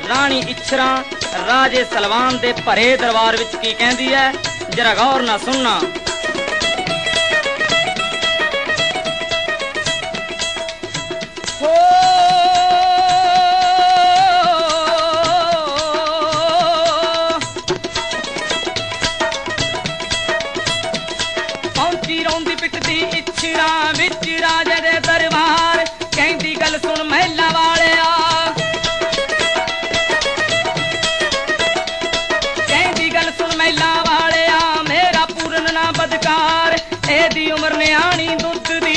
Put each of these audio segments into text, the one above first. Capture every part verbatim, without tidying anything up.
राणी इच्छरा राजे Salwan दे भरे दरबार विच की कहंदी है, जरा गौर ना सुनना। पहुंची रौंदी पिटदी इच्छरा विच राजे दे दरबार, कहंदी गल सुन महला वाले आ, कहंदी गल सुन महला वाले आ, मेरा पूरन ना बदकार, एदी उम्र ने आनी दुध दी,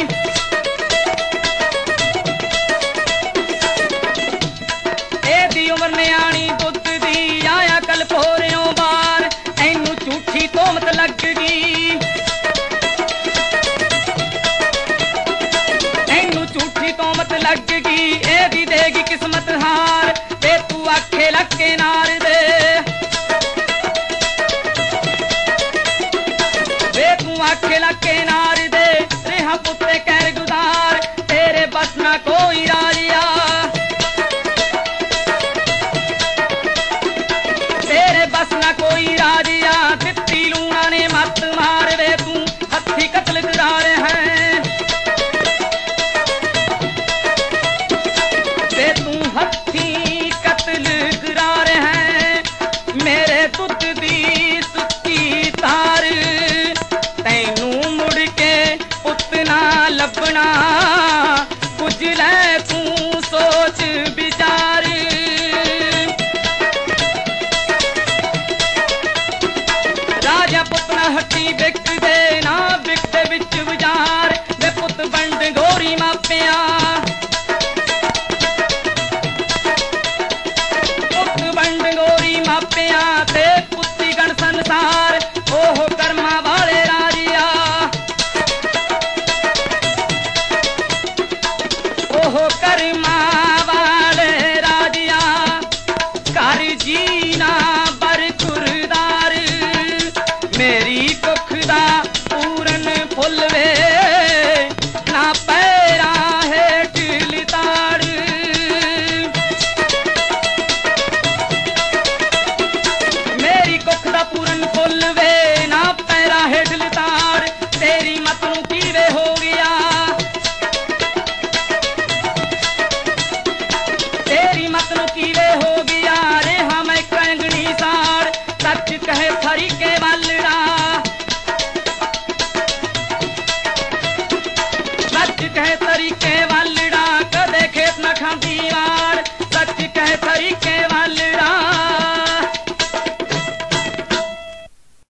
एदी उम्र ने आनी दुध दी, आया कल पोरियों बार, एनू झूठी तोहमत लग गई, तोमत लग गई, एदी देगी किस्मत हार, ते तू आखे लगे नार दे, वे तू आखे लगे नार दे, रेहा पुत्ते कैर गुदार, तेरे बस ना कोई राजिया, तेरे बस ना कोई राजिया, दित्ती लूना ने मत मार, वे तू हथी कतल करार है, हथी कतल करार है, मेरे दुध दी सुक्की तार, तैनू मुड़ के उतना लभना, कुछ लै तू सोच विचार, राजा पुतना हट्टी बिक दे ना बिकते बिच विचार, वे पुत बंड गोरी मापिया, मापिया ते पुत्ती गण संसार, ओह कर्मा वाले राजिया, ओह कर्मा वाले राजिया, कर जीना बर गुरदार, मेरी कुख दा पूरन फुल वे, ना पैरा हेठ लिताड़, पूरन फुल वे ना पैरा हेठ लिताड़, तेरी मत नू कीवे हो गया, तेरी मत नू कीवे हो गया, रेहा मैं कंगनी साड़, सच कहे थरी के वालड़ा, सच कहे थरी के वालड़ा, कदे खेत न खांदी वाड़, सच कहे थरी के